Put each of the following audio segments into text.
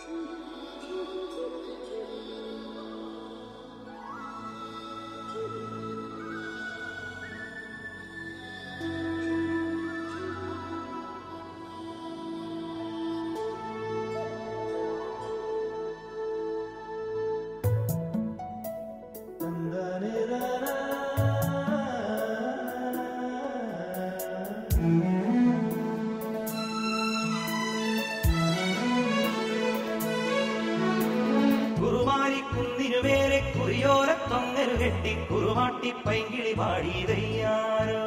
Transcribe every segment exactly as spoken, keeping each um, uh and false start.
കുറുമാലിക്കുന്നിനുമേലെ കുറിയോരത്തൊങ്ങരു കെട്ടി കുറുമാട്ടി പൈങ്കിളി പാടിയതയ്യാരോ.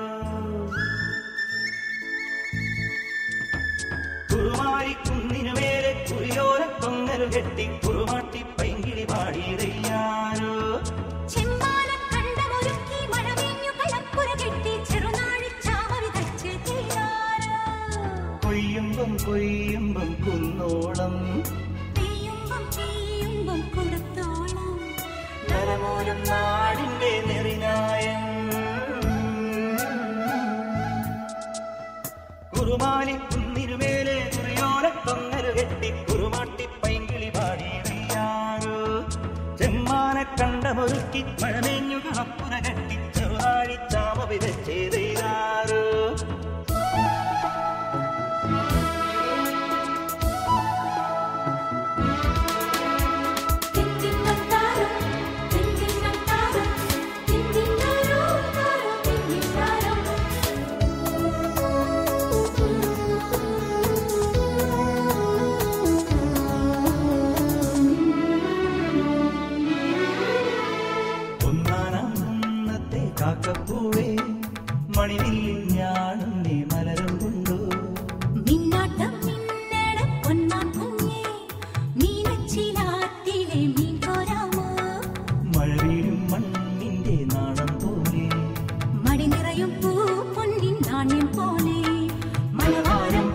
കുറുമാലിക്കുന്നിനുമേലെ കുറിയോരത്തൊങ്ങരു കെട്ടി കുറുമാട്ടി പൈങ്കിളി പാടിയതയ്യാരോ. കൊയ്യുമ്പം കൊയ്യുമ്പം കുന്നോളം നരമൂലം നാടിന്റെ നെറിനായം. കുറുമാലിക്കുന്നിനുമേലെ കുറിയോലത്തൊങ്ങരു കെട്ടി കുറുമാട്ടി പൈങ്കിളി പാടിയതയ്യാരോ. ചെമ്മാന കണ്ടമൊരുക്കി മഴമേഞ്ഞു കണപ്പുര കെട്ടി ചെറുതാഴി ചാമ വിതച്ചേതാരോ. കാക്കപ്പൂവേ മണിവില്ലിൽ ഞാനും നീ മലരും കൊണ്ടു. മിന്നാട്ടം മിന്നണ പൊന്മാൻ കുഞ്ഞേ മീനച്ചിലാറ്റിലെ മീൻ കോരാമോ. മഴ വീഴും മണ്ണിന്റെ നാണം പോലെ മടി നിറയും പൂ പൊന്നിൻ നാണ്യം പോലെ മലവാരം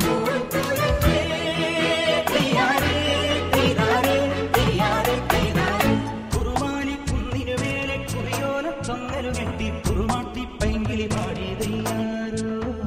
കുറുമാലിക്കുന്നിനുമേലെ കുറിയോലത്തൊങ്ങരു കെട്ടി കുറുമാട്ടി പൈങ്കിളി പാടിയതയ്യാരോ.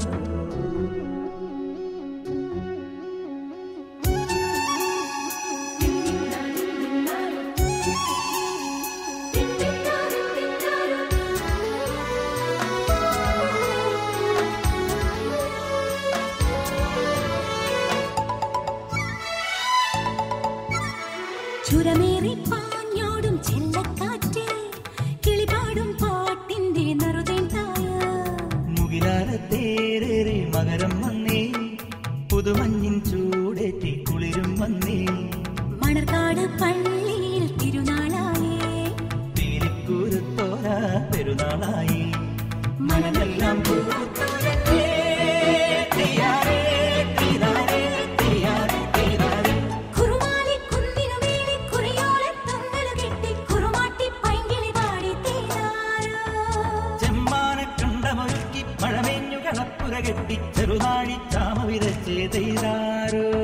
ചുരമേറി പാഞ്ഞോടും ചെല്ലക്കാറ്റേ കിളിപാടും പാട്ടിന്റെ നറുതേൻ തായ. മുകിലാരത്തേരേറെ മകരം വന്നേ പുതുമഞ്ഞിൻ ചൂടേറ്റി കുളിരും വന്നേ. മണർക്കാട് പള്ളിയിൽ തിരുനാളായേ തീരിക്കൂരത്തോര പെരുന്നാളായി. മനമെല്ലാം പൂത്തുലഞ്ഞേ തീയാരേ തീരാരേ തീയാരേ തീരാരേ. കുറുമാലിക്കുന്നിനുമേലെ കുറിയോലത്തൊങ്ങരു കെട്ടി കുറുമാട്ടി പൈങ്കിളി പാടി തീരാരോ. ചെമ്മാന കണ്ടമൊരുക്കി മഴമേഞ്ഞു കണപ്പുര കെട്ടി ചെറുതാഴി ചാമ വിതച്ചേതാരോ.